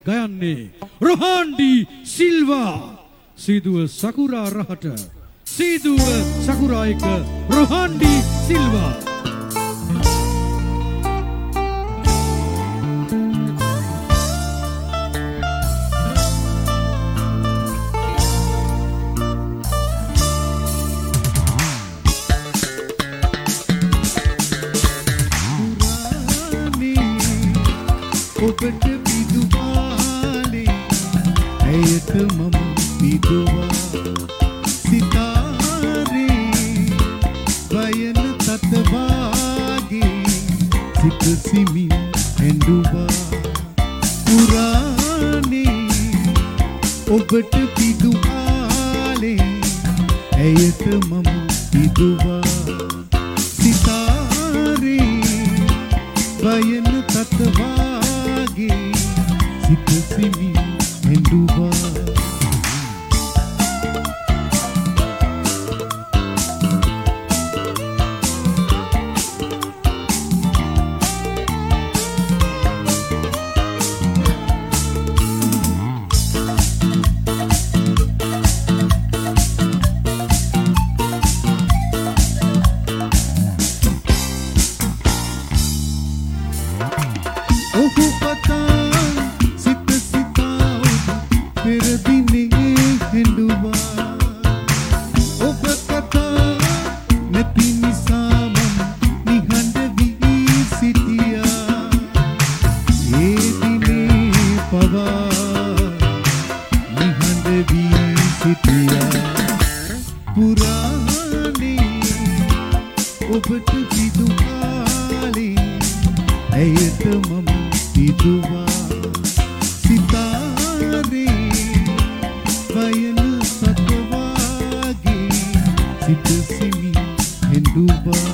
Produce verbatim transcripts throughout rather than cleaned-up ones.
ගයන්නේ රොහාන්ඩි සිල්වා සීදුව සකුරා රහට සීදුව සකුරා එක රොහාන්ඩි සිල්වා ඔබට විදුවාලේ ඇයට මම විදුවා සිතාරේ වයන තතවාගේ සිත සිමින් ඇඬුවා පුරානේ ඔබට විදුවාලේ ඇයට මම විදුවා සිතාරේ වයන තතවා සිත සිමින් ඇඬුවා ඔහු පතා සිත සිතා පෙර දිනේ හැඬුවා ඔබ කතා නැති නිසා මම නිහඬ වී සිටියා ඒ දිනේ පවා නිහඬ වී සිටියා පුරානේ ඔබට විදුකාලේ ඇයට මම විදුවා සිතාරේ වයන සතවාගේ සිත සිමින් ඇඬුවා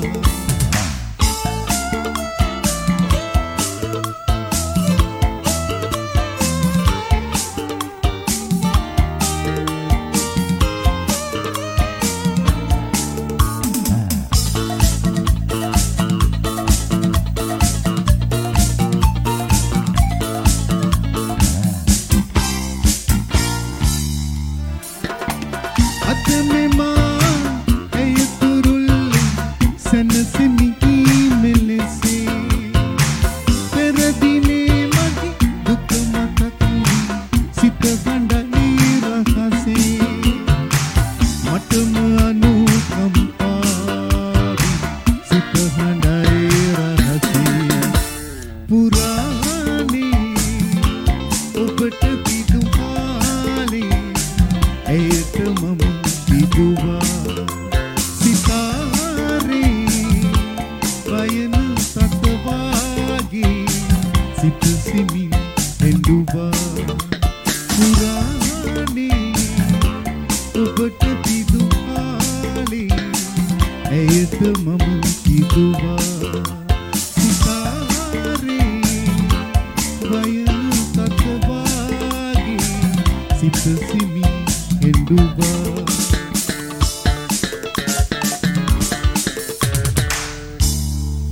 සිත සිමින් ඇඬුවා පුරානේ ඔබට විදුවාලේ ඇයට මම විදුවා සිතාරේ වයන තතවාගේ සිත සිමින් ඇඬුවා